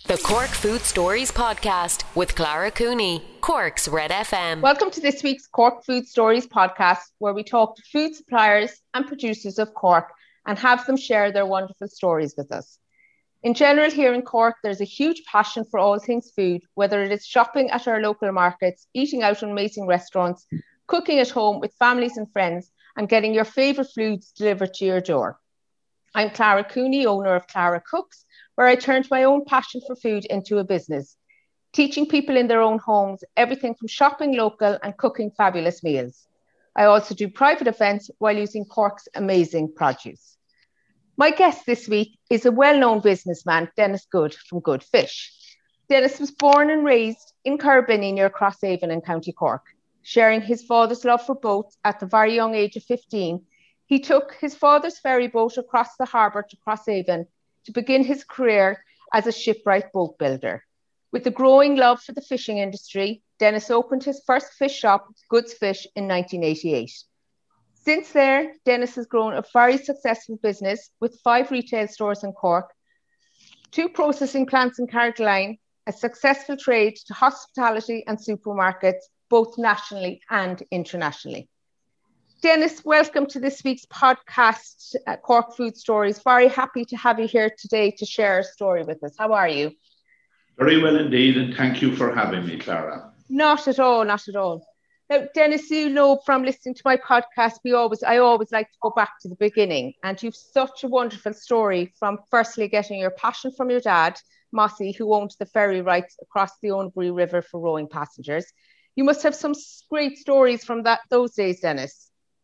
The Cork Food Stories podcast with Clara Cooney, Cork's Red FM. Welcome to this week's Cork Food Stories podcast, where we talk to food suppliers and producers of Cork and have them share their wonderful stories with us. In general, here in Cork, there's a huge passion for all things food, whether it is shopping at our local markets, eating out in amazing restaurants, cooking at home with families and friends, and getting your favourite foods delivered to your door. I'm Clara Cooney, owner of Clara Cooks, where I turned my own passion for food into a business, teaching people in their own homes everything from shopping local and cooking fabulous meals. I also do private events while using Cork's amazing produce. My guest this week is a well-known businessman, Denis Good from Good Fish. Denis was born and raised in Carabinny near Crosshaven in County Cork. Sharing his father's love for boats at the very young age of 15, he took his father's ferry boat across the harbour to Crosshaven to begin his career as a shipwright boat builder. With a growing love for the fishing industry, Denis opened his first fish shop, Goods Fish, in 1988. Since there, Denis has grown a very successful business with 5 retail stores in Cork, 2 processing plants in Carrigaline, a successful trade to hospitality and supermarkets, both nationally and internationally. Denis, welcome to this week's podcast, Cork Food Stories. Very happy to have you here today to share a story with us. How are you? Very well indeed, and thank you for having me, Clara. Not at all, not at all. Now, Denis, you know from listening to my podcast, I always like to go back to the beginning, and you've such a wonderful story from firstly getting your passion from your dad, Mossy, who owned the ferry rights across the Owenbury River for rowing passengers. You must have some great stories from those days, Denis.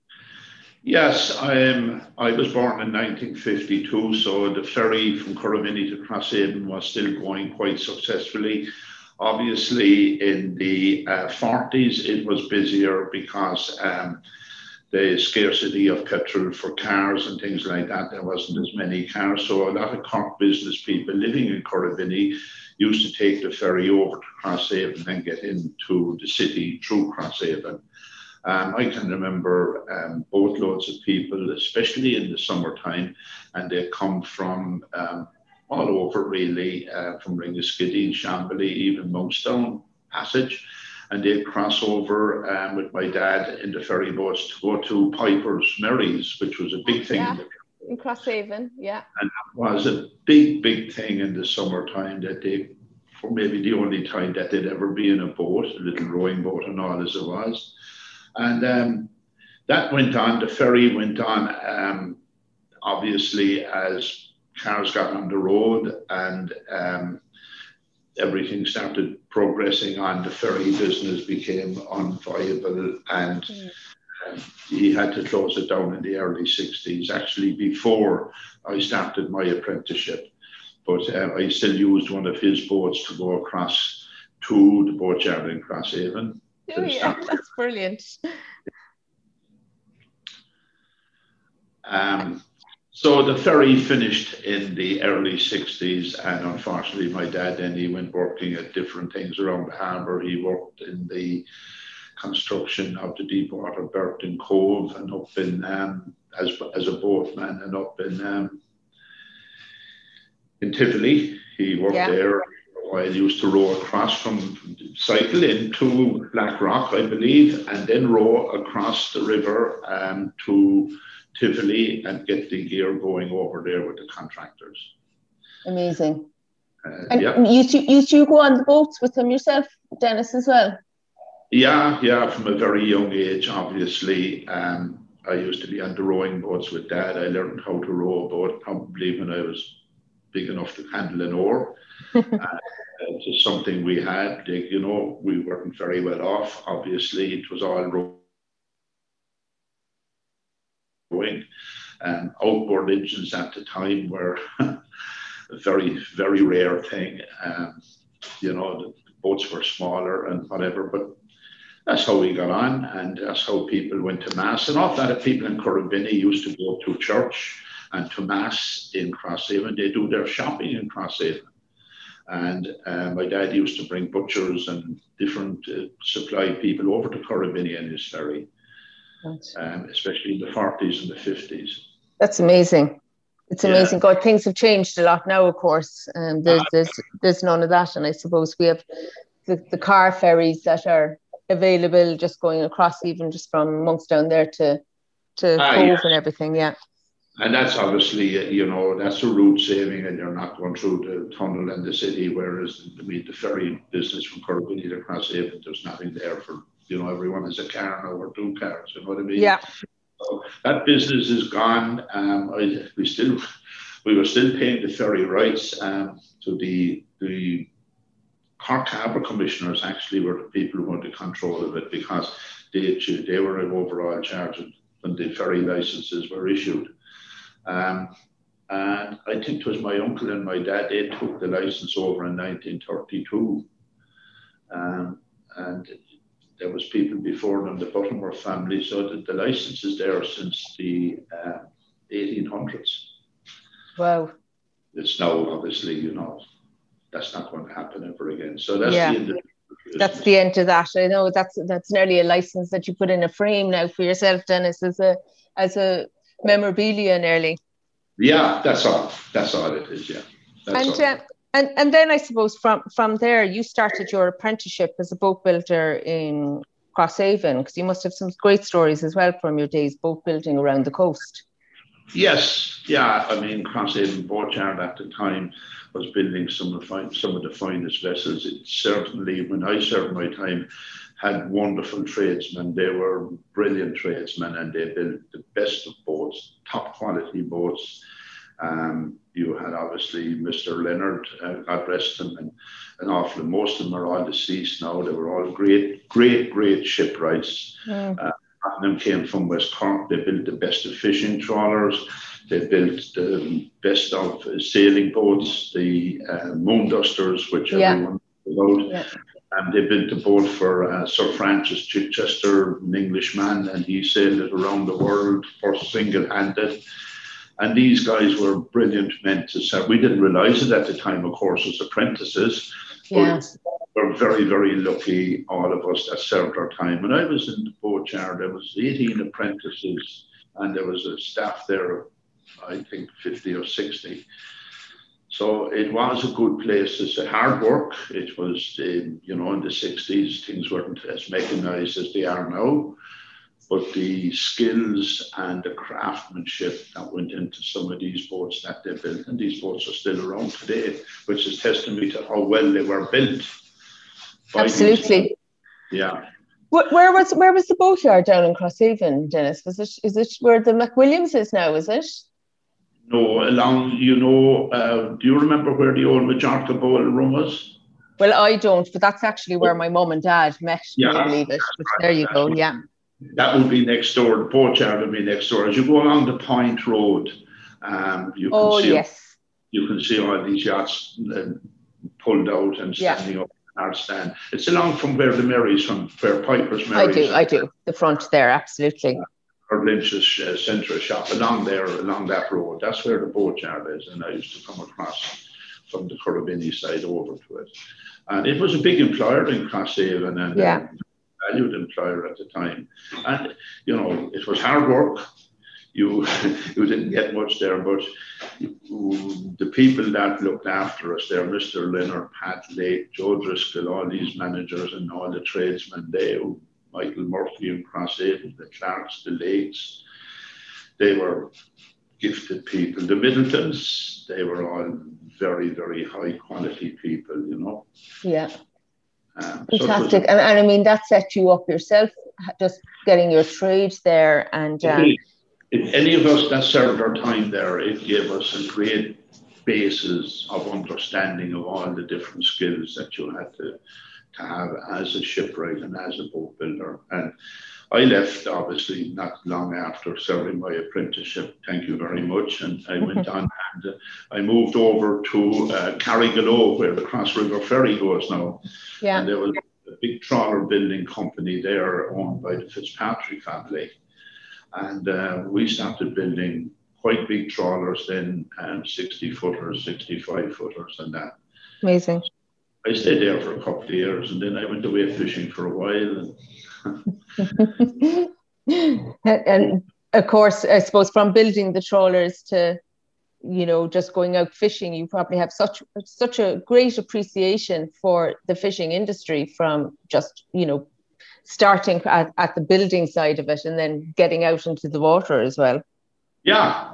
Yes, I was born in 1952, so the ferry from Corabinny to Crosshaven was still going quite successfully. Obviously, in the 40s, it was busier because the scarcity of petrol for cars and things like that, there wasn't as many cars. So a lot of Cork business people living in Corabinny used to take the ferry over to Crosshaven and get into the city through Crosshaven. I can remember boatloads of people, especially in the summertime, and they come from all over really, from Ringaskiddy, Shambley, even Monkstown Passage, and they'd cross over with my dad in the ferry boats to go to Piper's Merry's, which was a big thing. In Crosshaven, yeah. And that was a big thing in the summertime, for maybe the only time that they'd ever be in a boat, a little rowing boat and all as it was. And that went on, the ferry went on, obviously, as cars got on the road and everything started progressing on, the ferry business became unviable, and he had to close it down in the early 60s, actually before I started my apprenticeship. But I still used one of his boats to go across to the boatyard in Crosshaven. Oh, yeah, that's brilliant. So the ferry finished in the early 60s, and unfortunately my dad then he went working at different things around the harbour. He worked in the construction of the Deepwater Berth in Cove and up in as a boatman, and up in Tivoli. He worked there. I used to row across cycle into Blackrock, I believe, and then row across the river to Tivoli and get the gear going over there with the contractors. Amazing. And you two go on the boats with them yourself, Denis, as well? Yeah, from a very young age, obviously. I used to be on the rowing boats with Dad. I learned how to row a boat probably when I was big enough to handle an oar. It's just something we had. We weren't very well off. Obviously, it was all rowing. Outboard engines at the time were a very, very rare thing. The boats were smaller and whatever, but that's how we got on, and that's how people went to Mass. An awful lot of people in Corabinny used to go to church and to Mass in Crosshaven. They do their shopping in Crosshaven. And my dad used to bring butchers and different supply people over to Corabinny in his ferry, especially in the 40s and the 50s. That's amazing. It's amazing. God, things have changed a lot now, of course. There's none of that. And I suppose we have the car ferries that are available just going across, even just from Monkstown there to Cove and everything. Yeah. And that's obviously, that's a route saving, and you're not going through the tunnel in the city, whereas the ferry business from Corrigini to Crosshaven, there's nothing there for, everyone has a car now or two cars, you know what I mean? Yeah. So that business is gone. We were still paying the ferry rights to the Cork Harbour Commissioners. Actually were the people who wanted control of it, because they were overall charged when the ferry licenses were issued. And I think it was my uncle and my dad, they took the license over in 1932. And there was people before them, the Butterworth family, so the license is there since the 1800s. Wow. It's now obviously, that's not going to happen ever again. So that's the end of that's the end of that. I know that's nearly a license that you put in a frame now for yourself, Dennis, as a memorabilia nearly. Yeah, that's all it is. Yeah. And then I suppose from there you started your apprenticeship as a boat builder in Crosshaven, because you must have some great stories as well from your days boat building around the coast. Yes, yeah. I mean, Crosshaven Boatyard at the time was building some of the finest vessels. It certainly, when I served my time, had wonderful tradesmen. They were brilliant tradesmen, and they built the best of boats, top quality boats. You had obviously Mr. Leonard, God rest him, and most of them are all deceased now. They were all great shipwrights. Them came from West Cork. They built the best of fishing trawlers. They built the best of sailing boats, the Moondusters, which everyone knows about. And they built a boat for Sir Francis Chichester, an Englishman, and he sailed it around the world for single-handed. And these guys were brilliant men to serve. We didn't realise it at the time, of course, as apprentices. But we're very, very lucky, all of us that served our time. When I was in the boatyard, there was 18 apprentices, and there was a staff there of, I think, 50 or 60. So it was a good place. It's a hard work. It was, in the 60s, things weren't as mechanised as they are now. But the skills and the craftsmanship that went into some of these boats that they built, and these boats are still around today, which is testimony to how well they were built. Absolutely. Yeah. Where was the boatyard down in Crosshaven, Dennis? Is it where the McWilliams is now, is it? No, along, do you remember where the old Majorca Bowl room was? Well, I don't, but that's actually where my mum and dad met, can you believe it? But there you go, yeah. That would be next door. The boatyard would be next door. As you go along the Point Road, you can see all these yachts pulled out and standing up in our stand. It's along from where the Marys, from where Piper's Marys. I do. The front there, absolutely. Or Lynch's Central Shop, along that road. That's where the boatyard is. And I used to come across from the Corribini side over to it. And it was a big employer in Crosshaven, and valued employer at the time. And, it was hard work. You didn't get much there, but the people that looked after us there, Mr. Leonard, Pat Lake, Joe Driscoll, all these managers and all the tradesmen, Michael Murphy in Crosshaven, the Clarks, the Lakes, they were gifted people. The Middletons, they were all very, very high quality people, Yeah. Fantastic. And I mean, that set you up yourself, just getting your trade there. And if any of us that served our time there, it gave us a great basis of understanding of all the different skills that you had to have as a shipwright and as a boat builder. And I left, obviously, not long after serving my apprenticeship. Thank you very much. And I went on and I moved over to Carrigallow, where the Cross River Ferry goes now. Yeah. And there was a big trawler building company there owned by the Fitzpatrick family. And we started building quite big trawlers then, 60-footers, 65-footers and that. Amazing. I stayed there for a couple of years, and then I went away fishing for a while. And of course, I suppose from building the trawlers to just going out fishing, you probably have such a great appreciation for the fishing industry from just, starting at the building side of it and then getting out into the water as well. Yeah.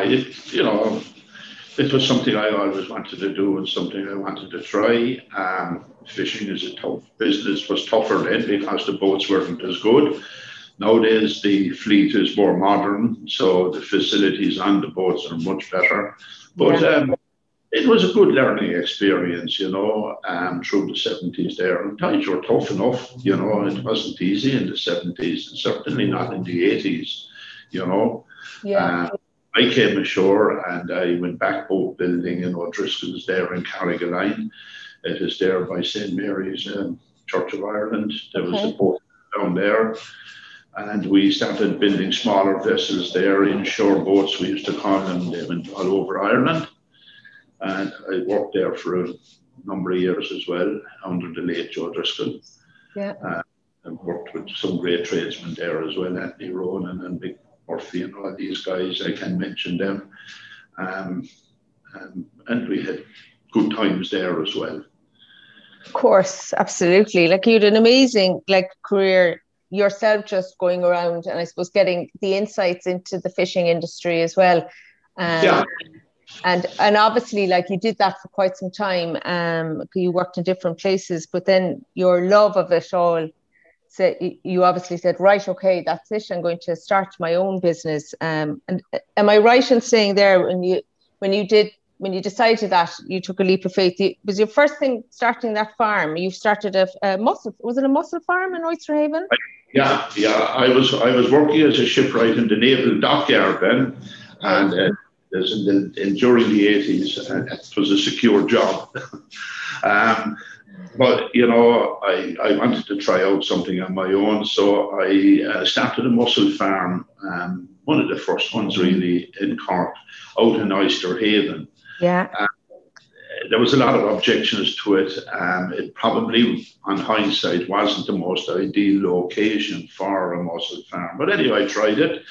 It was something I always wanted to do and something I wanted to try. Fishing is a tough business, was tougher then because the boats weren't as good. Nowadays, the fleet is more modern, so the facilities on the boats are much better. But it was a good learning experience, through the 70s there. And times were tough enough, it wasn't easy in the 70s, and certainly not in the 80s, Yeah. I came ashore and I went back boat building in O'Driscoll's there in Carrigaline. It is there by St. Mary's Church of Ireland. There was a boat down there. And we started building smaller vessels there, inshore boats, we used to call them. They went all over Ireland. And I worked there for a number of years as well, under the late Joe Driscoll. Yeah. And worked with some great tradesmen there as well, Anthony Ronan and Mick Murphy and all these guys, I can mention them. And we had good times there as well. Of course, absolutely. Like, you had an amazing career yourself, just going around and I suppose getting the insights into the fishing industry as well. And obviously, you did that for quite some time. You worked in different places, but then your love of it all, so you obviously said, right, okay, that's it. I'm going to start my own business. And am I right in saying there, when you decided that, you took a leap of faith? Was your first thing starting that farm? You started a mussel. Was it a mussel farm in Oysterhaven? Yeah. I was working as a shipwright in the naval dockyard then, and during the 80s, it was a secure job. But, I wanted to try out something on my own. So I started a mussel farm, one of the first ones really in Cork, out in Oysterhaven. Yeah. There was a lot of objections to it. It probably, on hindsight, wasn't the most ideal location for a mussel farm. But anyway, I tried it.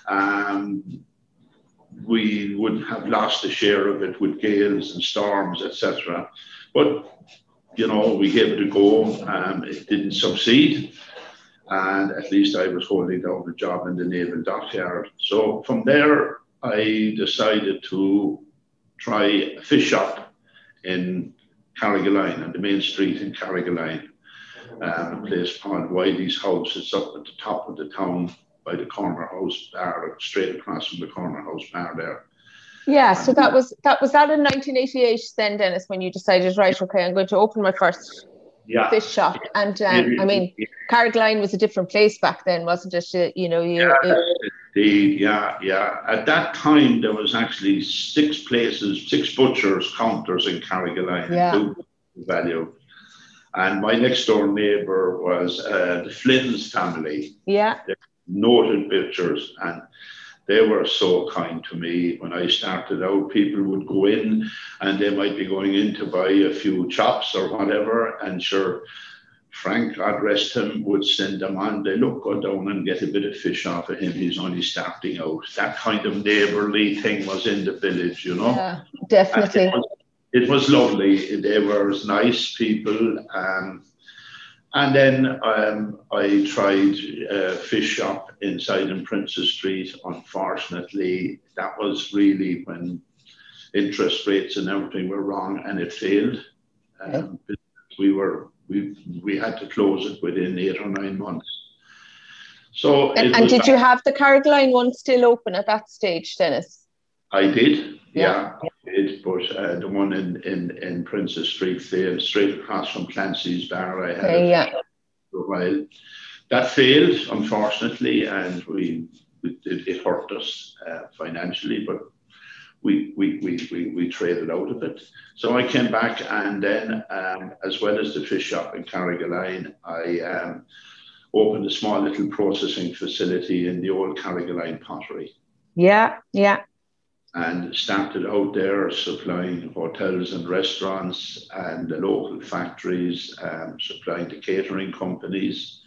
We would have lost a share of it with gales and storms, etc. But, we gave it a go. It didn't succeed. And at least I was holding down a job in the naval dockyard. So from there, I decided to try a fish shop in Carrigaline, on the main street in Carrigaline. A place called Wiley's House. It's up at the top of the town by the Corner House bar, straight across from the Corner House bar there. Yeah, so that was in 1988 then, Dennis, when you decided, right, okay, I'm going to open my first fish shop. And Carrigaline was a different place back then, wasn't it? Indeed, yeah. At that time, there was actually 6 butchers' counters in Carrigaline. Yeah. Value. And my next door neighbour was the Flynn's family. Yeah. They're noted butchers, and they were so kind to me. When I started out, people would go in and they might be going in to buy a few chops or whatever, and sure, Frank, God rest him, would send them on. They look, go down and get a bit of fish off of him. He's only starting out. That kind of neighbourly thing was in the village, Yeah, definitely. It was lovely. They were nice people. And then I tried a fish shop inside in Princess Street. Unfortunately, that was really when interest rates and everything were wrong, and it failed. We had to close it within 8 or 9 months. So and did you have the Carrigaline one still open at that stage, Dennis? I did, yeah. I did, but the one in Princess Street failed, straight across from Clancy's bar. I had for a while. That failed, unfortunately, and it hurt us financially, but we traded out of it. So I came back, and then as well as the fish shop in Carrigaline, I opened a small little processing facility in the old Carrigaline pottery. Yeah. And started out there supplying hotels and restaurants and the local factories, supplying to catering companies.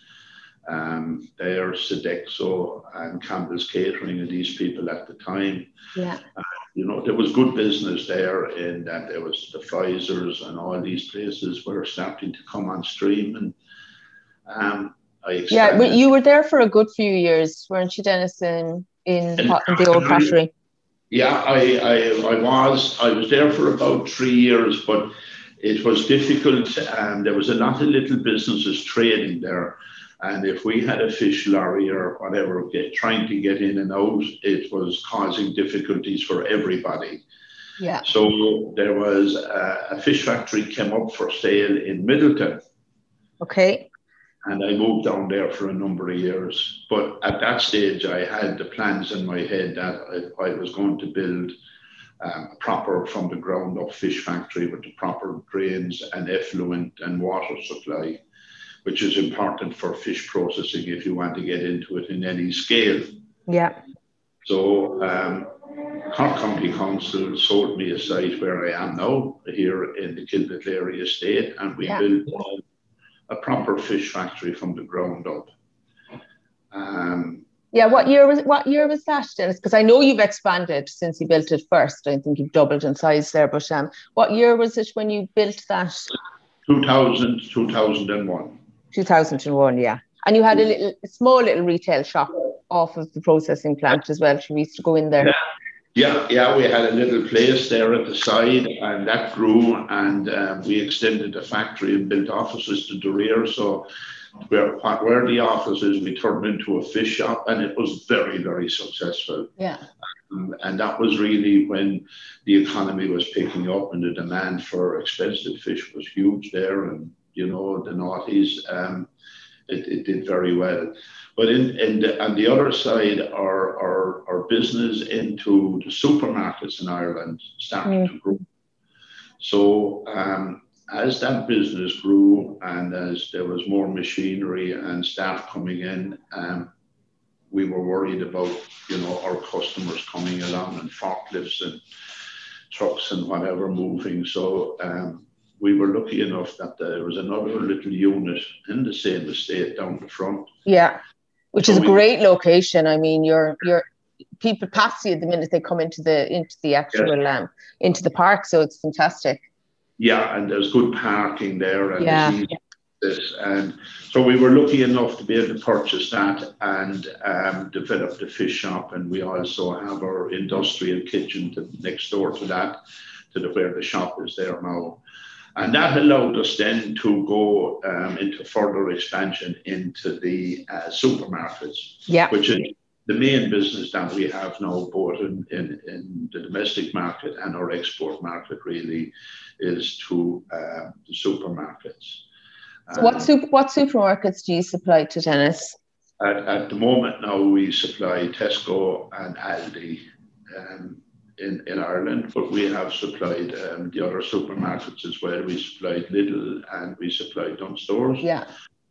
There, Sodexo and Campbell's Catering and these people at the time. Yeah. there was good business there in that there was the Pfizer's and all these places were starting to come on stream, and I Yeah, but expanded. you were there for a good few years, weren't you, Dennis, in the old pottery? Yeah, I was there for about 3 years, but it was difficult, and there was a lot of little businesses trading there. And if we had a fish lorry or whatever trying to get in and out, it was causing difficulties for everybody. Yeah. So there was a fish factory came up for sale in Middleton. Okay. And I moved down there for a number of years. But at that stage, I had the plans in my head that I was going to build a proper, from the ground up fish factory with the proper drains and effluent and water supply, which is important for fish processing if you want to get into it in any scale. Yeah. So Cork County Council sold me a site where I am now, here in the Kilbetleary estate, and we built a proper fish factory from the ground up. What year was that, Dennis? Because I know you've expanded since you built it first. I think you've doubled in size there. But what year was it when you built that? 2001. 2001, yeah. And you had a small little retail shop off of the processing plant as well. We used to go in there. Yeah, we had a little place there at the side, and that grew, and we extended the factory and built offices to the rear. So where the office is, we turned into a fish shop, and it was very, very successful. Yeah. And that was really when the economy was picking up and the demand for expensive fish was huge there, and the noughties, it did very well. But on the other side, our business into the supermarkets in Ireland started to grow. So as that business grew and as there was more machinery and staff coming in, we were worried about, our customers coming along and forklifts and trucks and whatever moving. So we were lucky enough that there was another little unit in the same estate down the front. Yeah, which is a great location. I mean, your people pass you the minute they come into the actual into the park, so it's fantastic. Yeah, and there's good parking there, and and so we were lucky enough to be able to purchase that and develop the fish shop, and we also have our industrial kitchen next door to that, where the shop is there now. And that allowed us then to go into further expansion into the supermarkets, which is the main business that we have now, both in the domestic market and our export market, really, is to the supermarkets. So what supermarkets do you supply to, Dennis? At the moment now, we supply Tesco and Aldi in Ireland, but we have supplied the other supermarkets as well. We supplied Lidl and we supplied Dunnes. Yeah.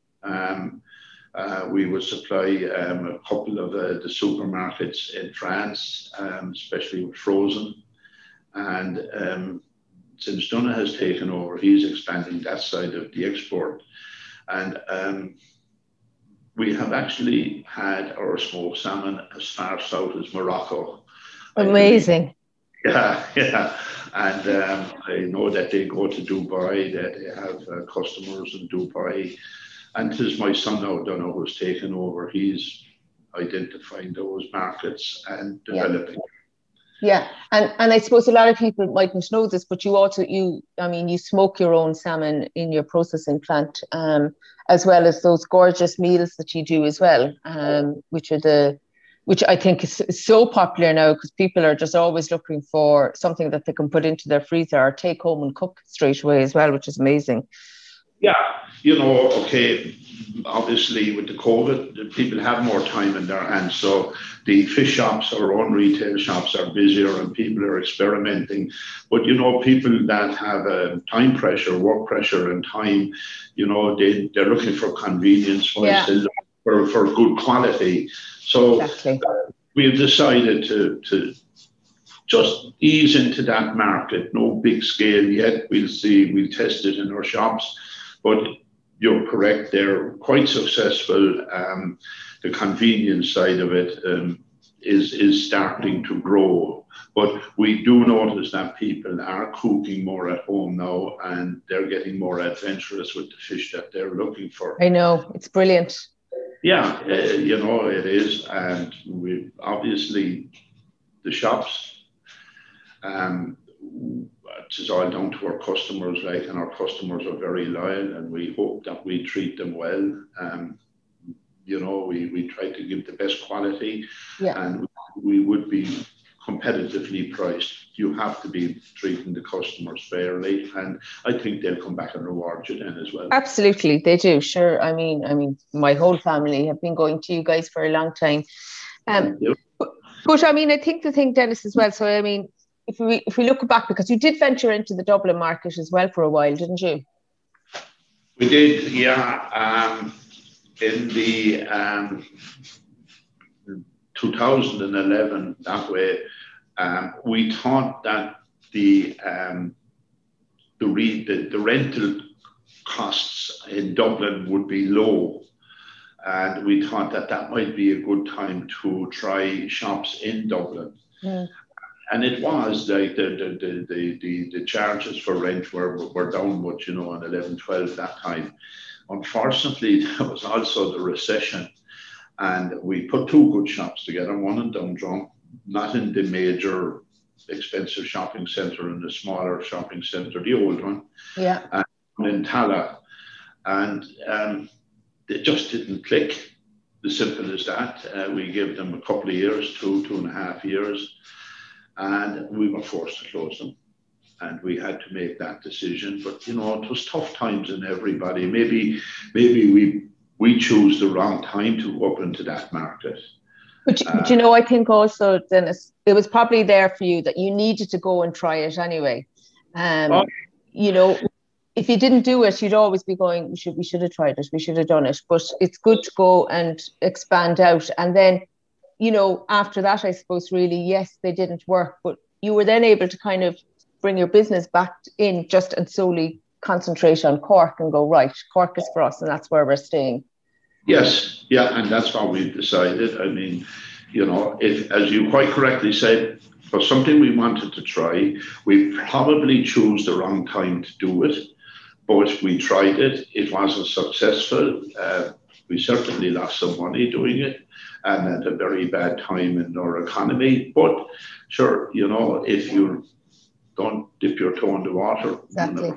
We will supply a couple of the supermarkets in France, especially with frozen. And since Donagh has taken over, he's expanding that side of the export. And we have actually had our smoked salmon as far south as Morocco. Amazing. Yeah. And I know that they go to Dubai, that they have customers in Dubai. And it is my son now, Donagh, who's taken over. He's identifying those markets and developing. Yeah, and I suppose a lot of people mightn't know this, but you smoke your own salmon in your processing plant, as well as those gorgeous meals that you do as well, which I think is so popular now because people are just always looking for something that they can put into their freezer or take home and cook straight away as well, which is amazing. Yeah, obviously with the COVID, people have more time in their hands. So the fish shops, our own retail shops, are busier and people are experimenting. But, people that have time pressure, work pressure and time, they're looking for convenience while still looking for good quality. So we've decided to just ease into that market. No big scale yet. We'll see. We'll test it in our shops. But you're correct, they're quite successful. The convenience side of it, is starting to grow. But we do notice that people are cooking more at home now, and they're getting more adventurous with the fish that they're looking for. I know, it's brilliant. Yeah, it is. And we obviously, the shops, it is all down to our customers, right? And our customers are very loyal, and we hope that we treat them well. We try to give the best quality, and we would be competitively priced. You have to be treating the customers fairly, and I think they'll come back and reward you then as well. Absolutely, they do. Sure. I mean, my whole family have been going to you guys for a long time. But I mean, I think the thing, Dennis, as well. So I mean, if we look back, because you did venture into the Dublin market as well for a while, didn't you? We did, yeah. In the 2011, that way, we thought that the rental costs in Dublin would be low, and we thought that might be a good time to try shops in Dublin. Yeah. And it was like the charges for rent were down much, on 11, 12 that time. Unfortunately, there was also the recession, and we put two good shops together, one in Dundrum, not in the major expensive shopping centre, in the smaller shopping centre, the old one, and one in Tala. And it just didn't click, as simple as that. We gave them a couple of years, 2.5 years, and we were forced to close them. And we had to make that decision. But, it was tough times in everybody. Maybe we chose the wrong time to go up into that market. But I think also, Dennis, it was probably there for you that you needed to go and try it anyway. If you didn't do it, you'd always be going, we should have tried it, we should have done it. But it's good to go and expand out. And then, after that, I suppose, really, yes, they didn't work, but you were then able to kind of bring your business back in and solely concentrate on Cork and go, right, Cork is for us, and that's where we're staying. Yes, yeah, and that's what we've decided. I mean, if, as you quite correctly said, for something we wanted to try, we probably chose the wrong time to do it, but we tried it. It wasn't successful. We certainly lost some money doing it, and at a very bad time in our economy. But sure, if you don't dip your toe in the water, exactly.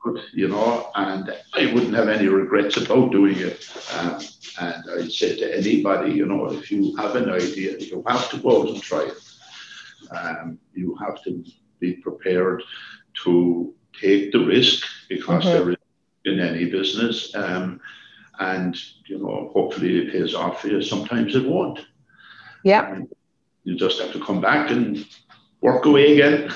And I wouldn't have any regrets about doing it. And I'd say to anybody, if you have an idea, you have to go out and try it. You have to be prepared to take the risk, because there is in any business. And, hopefully it pays off for you. Sometimes it won't. Yeah. You just have to come back and work away again.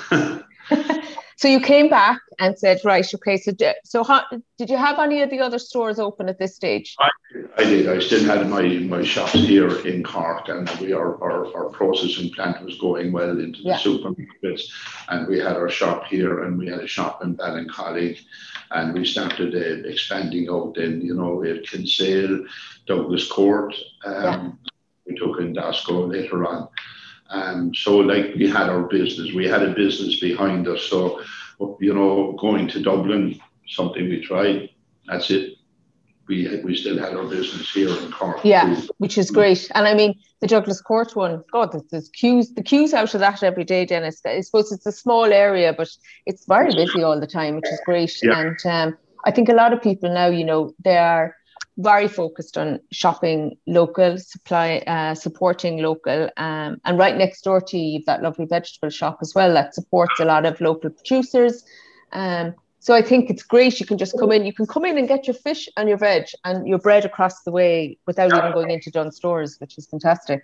So you came back and said, right, okay, so how, did you have any of the other stores open at this stage? I did. I still had my shops here in Cork, and our processing plant was going well into the supermarkets, and we had our shop here, and we had a shop in Ballincollig, and we started expanding out then, we had Kinsale, Douglas Court, we took in Dasco later on. So we had our business, we had a business behind us. So, going to Dublin, something we tried, that's it. We still had our business here in Cork. Yeah, which is great. And I mean, the Douglas Court one, God, there's the queues out of that every day, Dennis. I suppose it's a small area, but it's very busy all the time, which is great. Yeah. And I think a lot of people now, they are very focused on shopping local, supporting local, and right next door to you, you've that lovely vegetable shop as well that supports a lot of local producers. So I think it's great. You can just come in. You can come in and get your fish and your veg and your bread across the way without even going into Dunnes Stores, which is fantastic.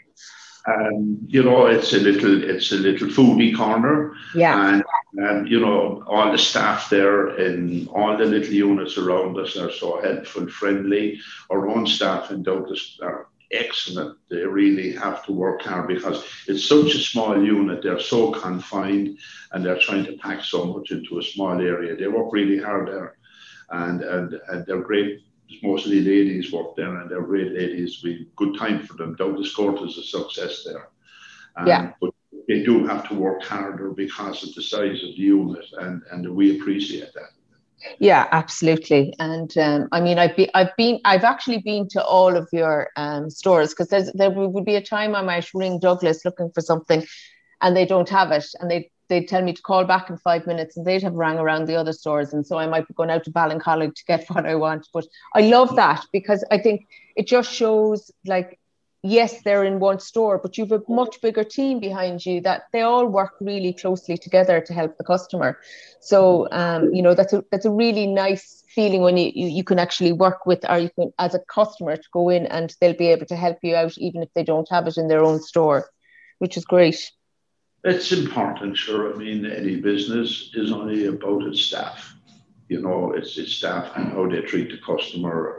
It's a little foodie corner. Yeah. And all the staff there in all the little units around us are so helpful, friendly. Our own staff in Douglas are excellent. They really have to work hard because it's such a small unit. They're so confined, and they're trying to pack so much into a small area. They work really hard there, and they're great. Mostly ladies work there, and they're great ladies. We good time for them. Douglas Court is a success there. But they do have to work harder because of the size of the unit, and we appreciate that. Yeah, absolutely. And I mean, I've actually been to all of your stores, because there would be a time I might ring Douglas looking for something, and they don't have it, and they'd tell me to call back in 5 minutes, and they'd have rang around the other stores, and so I might be going out to Ballincollig to get what I want. But I love that, because I think it just shows, like, yes, they're in one store, but you've a much bigger team behind you that they all work really closely together to help the customer. So, that's a really nice feeling when you can actually work with, or you can, as a customer, to go in and they'll be able to help you out, even if they don't have it in their own store, which is great. It's important, sure. I mean, any business is only about its staff. It's its staff and how they treat the customer.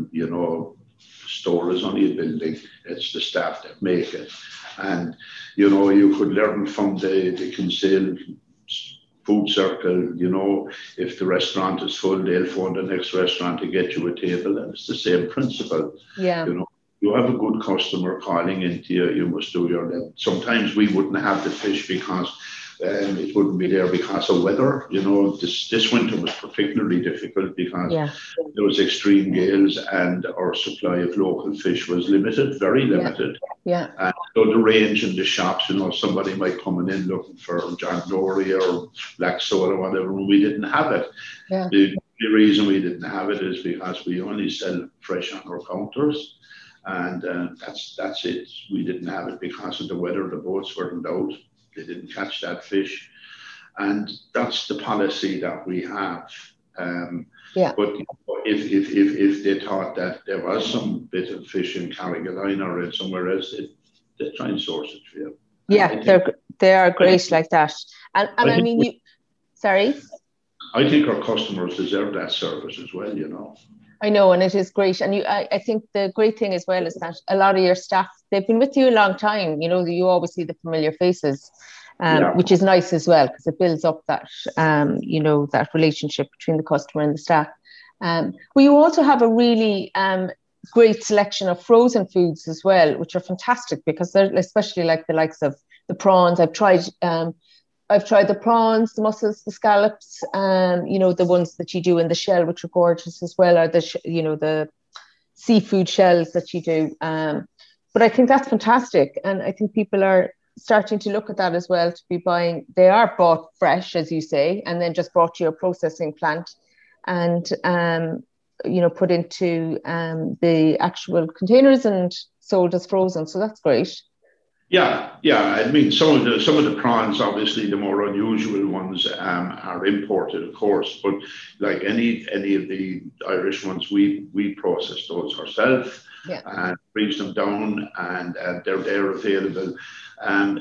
Store is only a building. It's the staff that make it. And, you could learn from the Kinsale food circle, if the restaurant is full, they'll phone the next restaurant to get you a table. And it's the same principle. Yeah. You have a good customer calling into you, you must do your level. Sometimes we wouldn't have the fish because it wouldn't be there because of weather. This winter was particularly difficult because there was extreme gales and our supply of local fish was limited, very limited. Yeah. And so the range in the shops, somebody might come in looking for John Dory or Black Soda or whatever, and we didn't have it. Yeah. The reason we didn't have it is because we only sell fresh on our counters. And that's it. We didn't have it because of the weather. The boats weren't out. They didn't catch that fish. And that's the policy that we have. But if they thought that there was some bit of fish in Carrigaline or in somewhere else, they try and source it for you. Yeah, they are great like that. And I mean, sorry? I think our customers deserve that service as well, I know, and it is great. And I think the great thing as well is that a lot of your staff, they've been with you a long time. You always see the familiar faces, which is nice as well, because it builds up that, that relationship between the customer and the staff. Well, you also have a really great selection of frozen foods as well, which are fantastic, because they're especially like the likes of the prawns. I've tried the prawns, the mussels, the scallops, the ones that you do in the shell, which are gorgeous as well, or the seafood shells that you do. But I think that's fantastic. And I think people are starting to look at that as well, to be buying. They are bought fresh, as you say, and then just brought to your processing plant and, put into the actual containers and sold as frozen. So that's great. Yeah. I mean, some of the prawns, obviously, the more unusual ones are imported, of course. But like any of the Irish ones, we process those ourselves and freeze them down, and they're available. And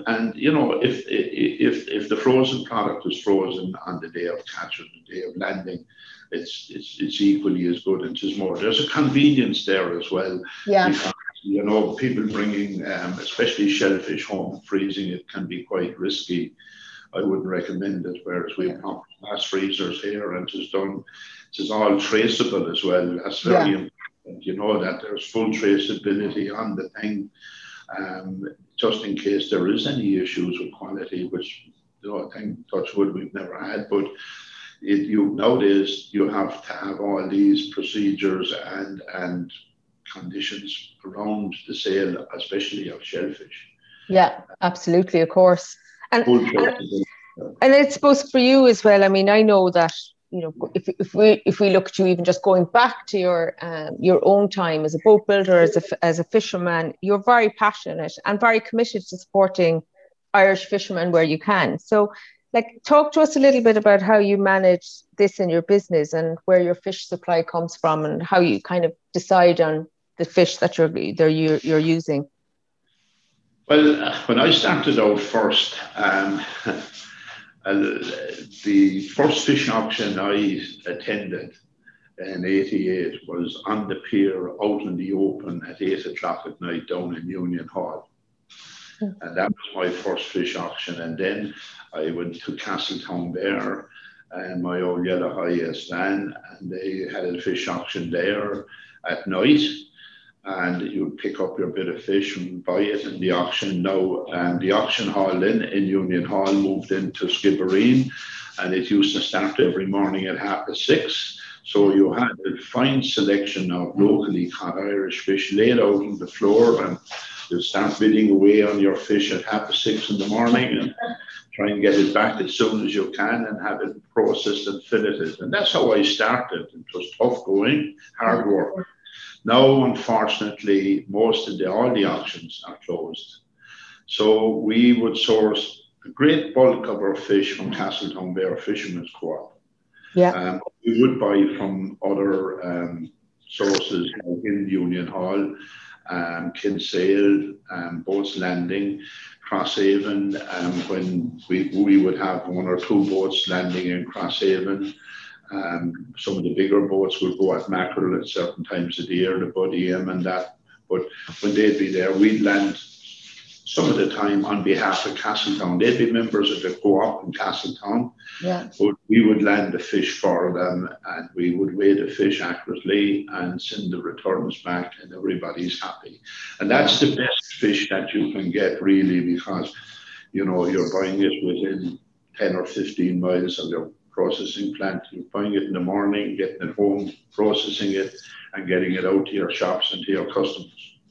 if the frozen product is frozen on the day of catch or the day of landing, it's equally as good, and there's a convenience there as well. Yeah. Because, people bringing, especially shellfish home and freezing it can be quite risky. I wouldn't recommend it, whereas we have glass freezers here, and it's all traceable as well. That's very important. That there's full traceability on the thing, just in case there is any issues with quality, which, I think, touch wood, we've never had. But nowadays you have to have all these procedures and conditions around the sale, especially of shellfish. Yeah, absolutely, of course. And I suppose for you as well, I mean, I know that, if we look at you even just going back to your own time as a boat builder, as a fisherman, you're very passionate and very committed to supporting Irish fishermen where you can. So, talk to us a little bit about how you manage this in your business and where your fish supply comes from, and how you kind of decide on the fish that you're using. Well, when I started out first, the first fish auction I attended in '88 was on the pier out in the open at 8 o'clock at night down in Union Hall. And that was my first fish auction. And then I went to Castletown Bear and my old Yellow High van, and they had a fish auction there at night. and you would pick up your bit of fish and buy it in the auction now. And the auction hall in Union Hall moved into Skibbereen, and it used to start every morning at 6:30. So you had a fine selection of locally caught Irish fish laid out on the floor, and you start bidding away on your fish at 6:30 in the morning and try and get it back as soon as you can and have it processed and filleted. And that's how I started. It was tough going, hard work. Now, unfortunately, all the auctions are closed. So we would source a great bulk of our fish from Castletown Bay Fishermen's Co-op. Yeah. We would buy from other sources like in Union Hall, Kinsale, Boats Landing, Crosshaven, when we would have one or two boats landing in Crosshaven. Some of the bigger boats would go at mackerel at certain times of the year, the Buddy M and that. But when they'd be there, we'd land some of the time on behalf of Castletown. They'd be members of the co-op in Castletown. Yeah. But we would land the fish for them, and we would weigh the fish accurately and send the returns back, and everybody's happy. And that's the best fish that you can get, really, because you're buying it within 10 or 15 miles of your processing plant. You're buying it in the morning, getting it home, processing it, and getting it out to your shops and to your customers.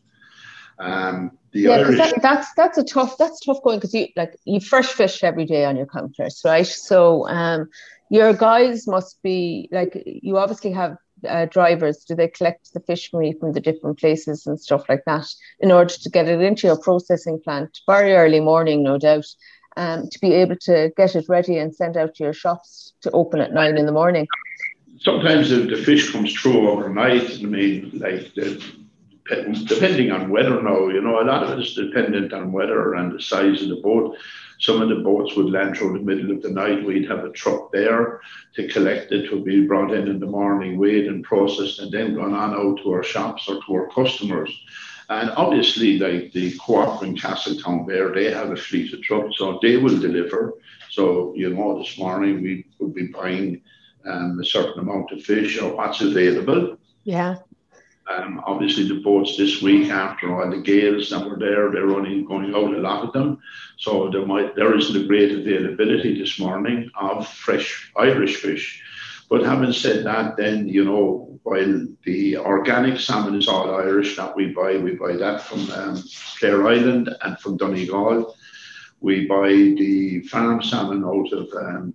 That's tough going, because you fresh fish every day on your counters, right? So your guys must be you obviously have drivers. Do they collect the fish from you from the different places and stuff like that in order to get it into your processing plant very early morning, no doubt, to be able to get it ready and send out to your shops to open at 9 in the morning? Sometimes the fish comes through overnight. I mean, depending on weather now, a lot of it is dependent on weather and the size of the boat. Some of the boats would land through the middle of the night. We'd have a truck there to collect it, to be brought in the morning, weighed and processed, and then gone on out to our shops or to our customers. And obviously, the co-op in Castletown Bay, they have a fleet of trucks, so they will deliver. So, this morning we would be buying a certain amount of fish or what's available. Yeah. Obviously, the boats this week, after all the gales that were there, they're only going out, a lot of them. So there isn't a great availability this morning of fresh Irish fish. But having said that, then, while the organic salmon is all Irish that we buy that from Clare Island and from Donegal. We buy the farm salmon out of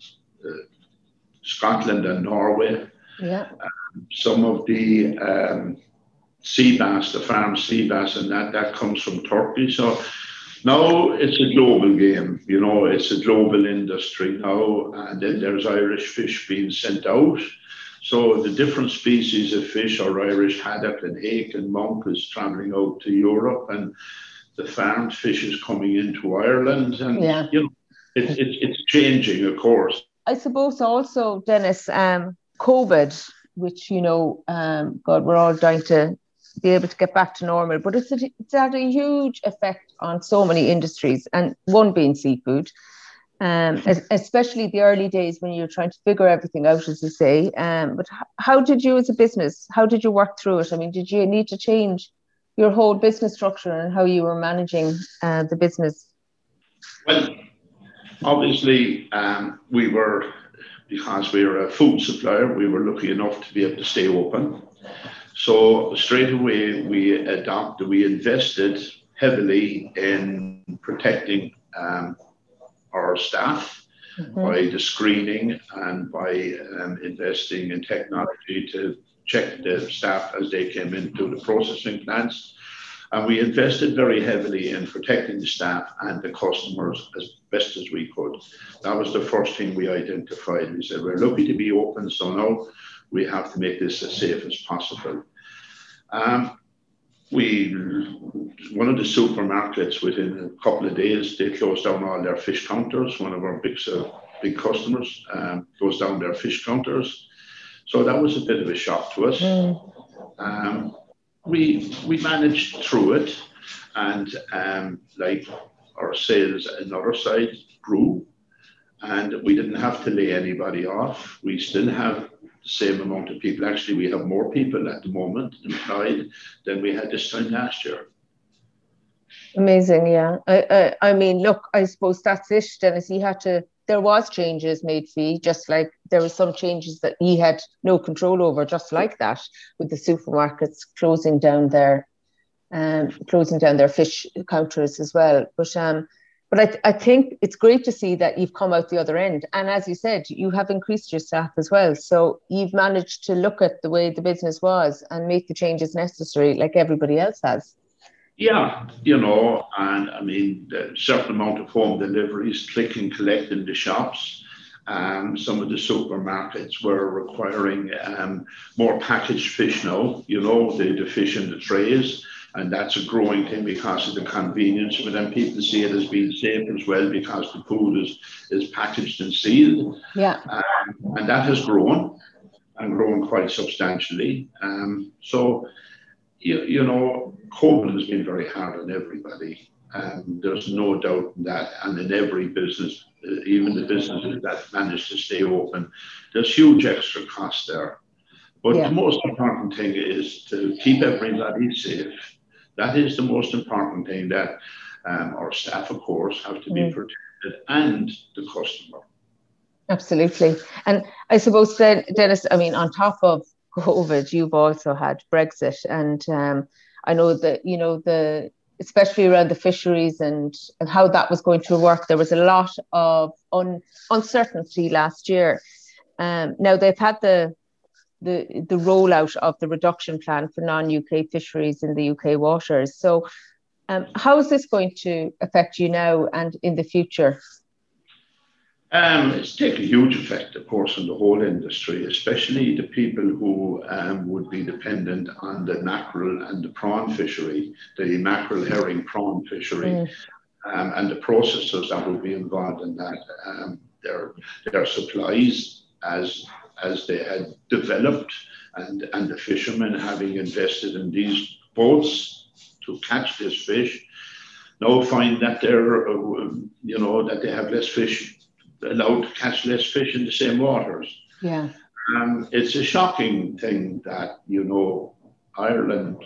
Scotland and Norway. Yeah. Some of the sea bass, the farm sea bass, and that comes from Turkey. So now it's a global game, it's a global industry now, and then there's Irish fish being sent out. So the different species of fish, or Irish haddock and hake and monk, is traveling out to Europe, and the farmed fish is coming into Ireland, and it's changing, of course. I suppose also, Dennis, COVID, which, God, we're all dying to be able to get back to normal, but it's had a huge effect on so many industries, and one being seafood, especially the early days when you're trying to figure everything out, as you say. But how did you as a business, how did you work through it? I mean, did you need to change your whole business structure and how you were managing the business? Well, obviously, because we were a food supplier, we were lucky enough to be able to stay open. So straight away, we invested heavily in protecting our staff by the screening and by investing in technology to check the staff as they came into the processing plants. And we invested very heavily in protecting the staff and the customers as best as we could. That was the first thing we identified. We said, we're lucky to be open, so now we have to make this as safe as possible. One of the supermarkets, within a couple of days, they closed down all their fish counters. One of our big customers closed down their fish counters. So that was a bit of a shock to us. We managed through it, and our sales on the other side grew, and we didn't have to lay anybody off. We still have the same amount of people. Actually, we have more people at the moment employed than we had this time last year. Amazing, yeah. I mean, look, I suppose that's it, Dennis. There was changes made for you, just like there were some changes that he had no control over, just like that, with the supermarkets closing down their fish counters as well. But I think it's great to see that you've come out the other end. And as you said, you have increased your staff as well. So you've managed to look at the way the business was and make the changes necessary like everybody else has. Yeah, and I mean, a certain amount of home deliveries, click and collect in the shops. Some of the supermarkets were requiring more packaged fish now, the fish in the trays. And that's a growing thing because of the convenience. But then people see it as being safe as well because the food is packaged and sealed. Yeah. And that has grown quite substantially. So, COVID has been very hard on everybody. There's no doubt in that. And in every business, even the businesses that manage to stay open, there's huge extra cost there. But the most important thing is to keep everybody safe. That is the most important thing, that our staff, of course, have to be protected, and the customer. Absolutely. And I suppose then, Dennis, I mean, on top of COVID, you've also had Brexit. And I know that, especially around the fisheries and how that was going to work, there was a lot of uncertainty last year. Now they've had the rollout of the reduction plan for non-UK fisheries in the UK waters. So how is this going to affect you now and in the future? It's taken a huge effect, of course, on the whole industry, especially the people who would be dependent on the mackerel and the prawn fishery, the mackerel, herring, prawn fishery, and the processors that would be involved in that. Their supplies as they had developed, and the fishermen having invested in these boats to catch this fish, now find that that they have less fish, allowed to catch less fish in the same waters. Yeah. It's a shocking thing that, Ireland,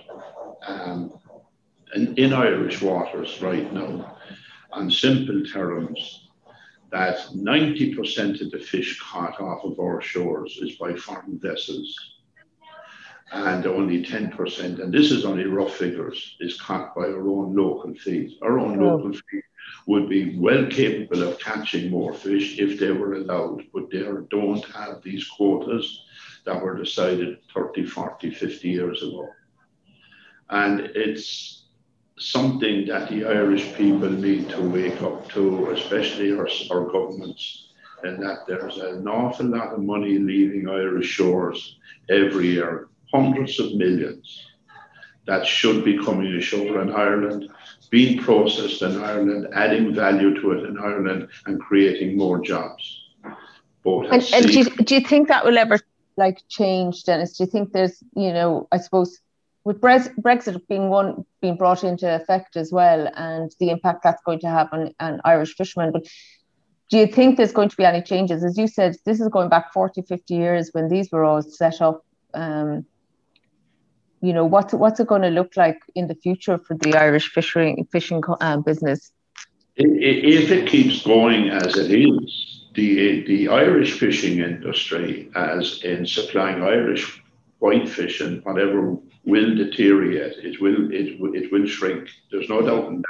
in Irish waters right now, on simple terms, that 90% of the fish caught off of our shores is by foreign vessels. And only 10%, and this is only rough figures, is caught by our own local fleet. Our own local fleet would be well capable of catching more fish if they were allowed, but they don't have these quotas that were decided 30, 40, 50 years ago. And it's something that the Irish people need to wake up to, especially our governments, and that there's an awful lot of money leaving Irish shores every year, hundreds of millions, that should be coming ashore in Ireland, being processed in Ireland, adding value to it in Ireland, and creating more jobs. And do you think that will ever change, Dennis? Do you think there's, I suppose, with Brexit being brought into effect as well, and the impact that's going to have on Irish fishermen, but do you think there's going to be any changes? As you said, this is going back 40, 50 years when these were all set up. What's it going to look like in the future for the Irish fishing business? If it keeps going as it is, the Irish fishing industry, as in supplying Irish whitefish and whatever, will deteriorate. It will shrink. There's no doubt in that.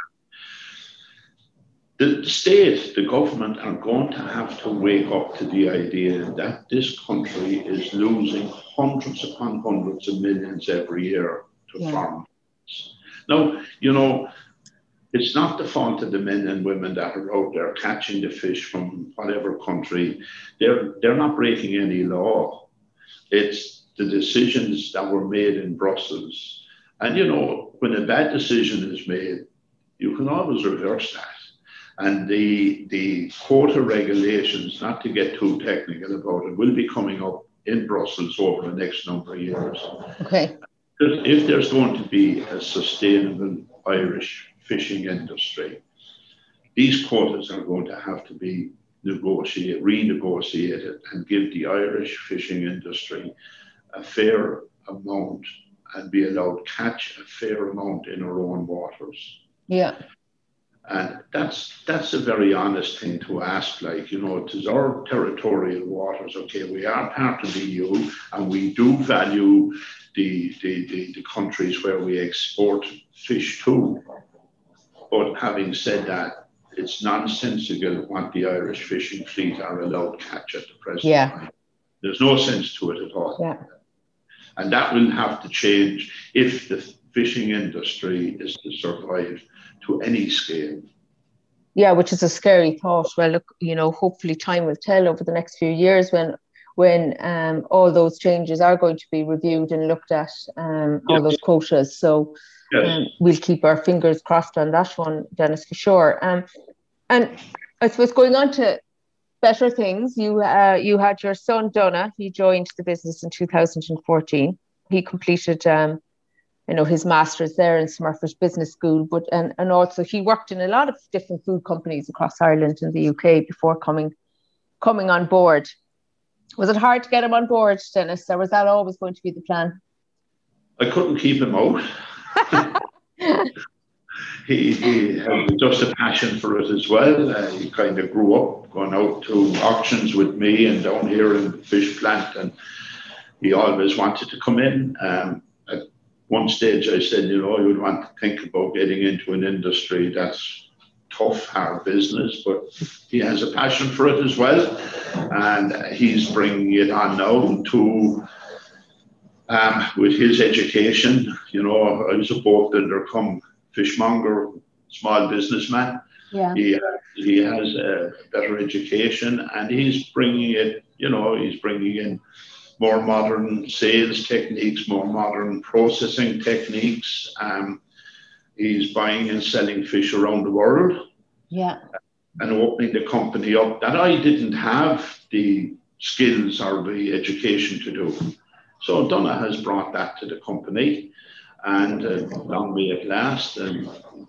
The state, the government, are going to have to wake up to the idea that this country is losing hundreds upon hundreds of millions every year to farmers. Now, it's not the fault of the men and women that are out there catching the fish from whatever country. They're not breaking any law. It's the decisions that were made in Brussels. And, when a bad decision is made, you can always reverse that. And the quota regulations, not to get too technical about it, will be coming up in Brussels over the next number of years. Okay. If there's going to be a sustainable Irish fishing industry, these quotas are going to have to be renegotiate it and give the Irish fishing industry a fair amount and be allowed to catch a fair amount in our own waters. Yeah. And that's a very honest thing to ask. Like, it is our territorial waters. Okay, we are part of the EU, and we do value the countries where we export fish to. But having said that, it's nonsensical what the Irish fishing fleet are allowed to catch at the present time. There's no sense to it at all. Yeah. And that will have to change if the fishing industry is to survive to any scale. Yeah, which is a scary thought. Well, look, hopefully time will tell over the next few years when all those changes are going to be reviewed and looked at, all those quotas. So we'll keep our fingers crossed on that one, Dennis, for sure. And I suppose going on to better things, you had your son, Donagh. He joined the business in 2014. He completed his master's there in Smurfit Business School, but and also he worked in a lot of different food companies across Ireland and the UK before coming on board. Was it hard to get him on board, Dennis, or was that always going to be the plan? I couldn't keep him out. He had just a passion for it as well. He kind of grew up going out to auctions with me and down here in the fish plant, and he always wanted to come in. At one stage I said, I would want to think about getting into an industry that's tough, hard business, but he has a passion for it as well, and he's bringing it on now to with his education. I was a boat builder come fishmonger, small businessman. Yeah. He has a better education, and he's bringing it, he's bringing in more modern sales techniques, more modern processing techniques. He's buying and selling fish around the world. Yeah. And opening the company up that I didn't have the skills or the education to do. So Donagh has brought that to the company, and long may it last. And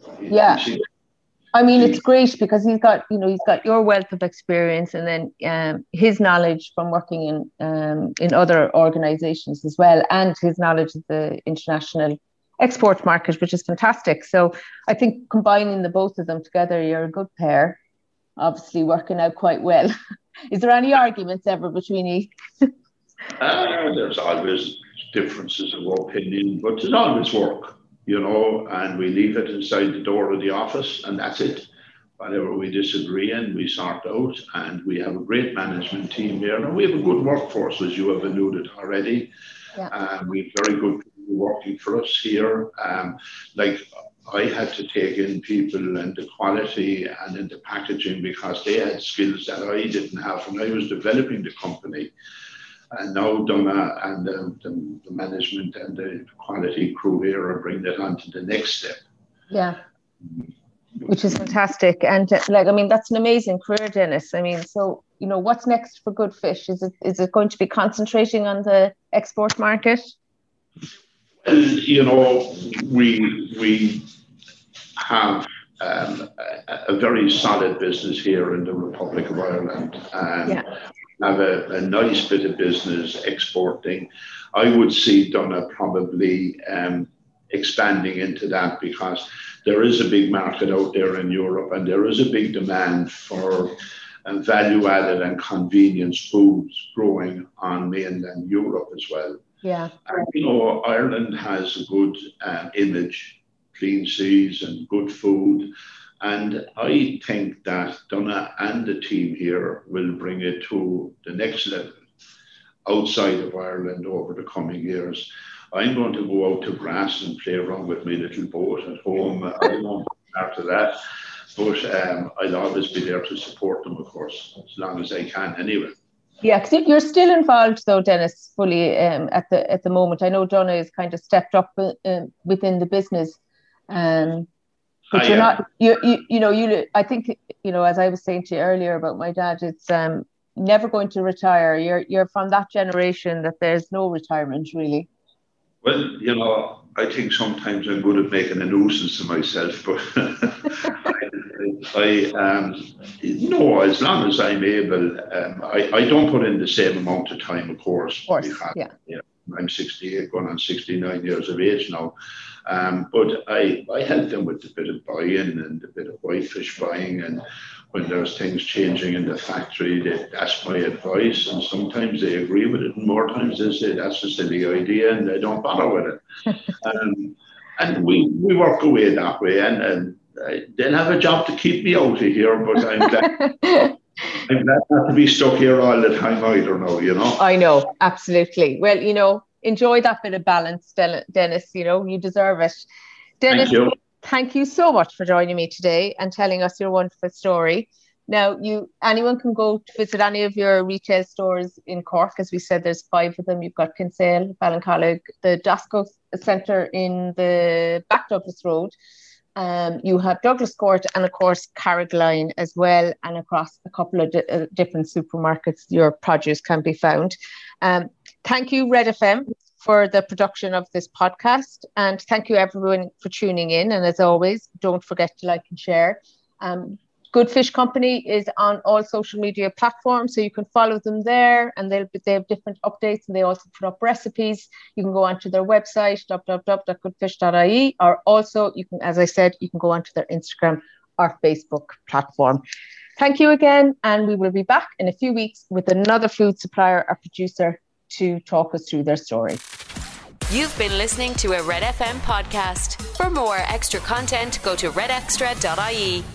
it's great because he's got your wealth of experience, and then his knowledge from working in other organizations as well, and his knowledge of the international export market, which is fantastic. So I think combining the both of them together, you're a good pair, obviously working out quite well. Is there any arguments ever between you? There's always differences of opinion, but there's always work, and we leave it inside the door of the office, and that's it. Whatever we disagree in, we sort out, and we have a great management team here, and we have a good workforce, as you have alluded already. Yeah. We have very good people working for us here. I had to take in people and the quality and in the packaging because they had skills that I didn't have when I was developing the company. And now Donagh and the management and the quality crew here are bringing it on to the next step. Yeah, which is fantastic. And that's an amazing career, Dennis. So, what's next for Good Fish? Is it going to be concentrating on the export market? Well, we have a very solid business here in the Republic of Ireland. Have a nice bit of business exporting. I would see Donagh probably expanding into that because there is a big market out there in Europe, and there is a big demand for value-added and convenience foods growing on mainland Europe as well. Yeah. And, Ireland has a good image, clean seas and good food. And I think that Donagh and the team here will bring it to the next level outside of Ireland over the coming years. I'm going to go out to grass and play around with my little boat at home. I won't be part of that, but I'll always be there to support them, of course, as long as I can anyway. Yeah, because you're still involved, though, Dennis, fully at the moment. I know Donagh has kind of stepped up within the business. But you're not, I think, as I was saying to you earlier about my dad, it's never going to retire. You're from that generation that there's no retirement, really. Well, I think sometimes I'm good at making a nuisance of myself, but no, as long as I'm able, I don't put in the same amount of time, of course. Yeah. I'm 68, going on 69 years of age now. But I help them with a bit of buy-in and a bit of whitefish buying, and when there's things changing in the factory, they ask my advice, and sometimes they agree with it, and more times they say that's a silly idea, and they don't bother with it. And we work away that way, and they'll have a job to keep me out of here, but I'm glad. I'm glad not to be stuck here all the time either now, I know, absolutely. Well, enjoy that bit of balance, Dennis. You deserve it. Dennis, thank you so much for joining me today and telling us your wonderful story. Now, anyone can go to visit any of your retail stores in Cork. As we said, there's 5 of them. You've got Kinsale, Ballincollig, the Dasco Centre in the Back Douglas Road. You have Douglas Court and, of course, Carrigaline as well, and across a couple of different supermarkets your produce can be found. Thank you, Red FM, for the production of this podcast, and thank you everyone for tuning in. And as always, don't forget to like and share. Good Fish Company is on all social media platforms, so you can follow them there, and they have different updates, and they also put up recipes. You can go onto their website, www.goodfish.ie, or also you can, as I said, you can go onto their Instagram or Facebook platform. Thank you again, and we will be back in a few weeks with another food supplier or producer to talk us through their story. You've been listening to a Red FM podcast. For more extra content, go to redextra.ie.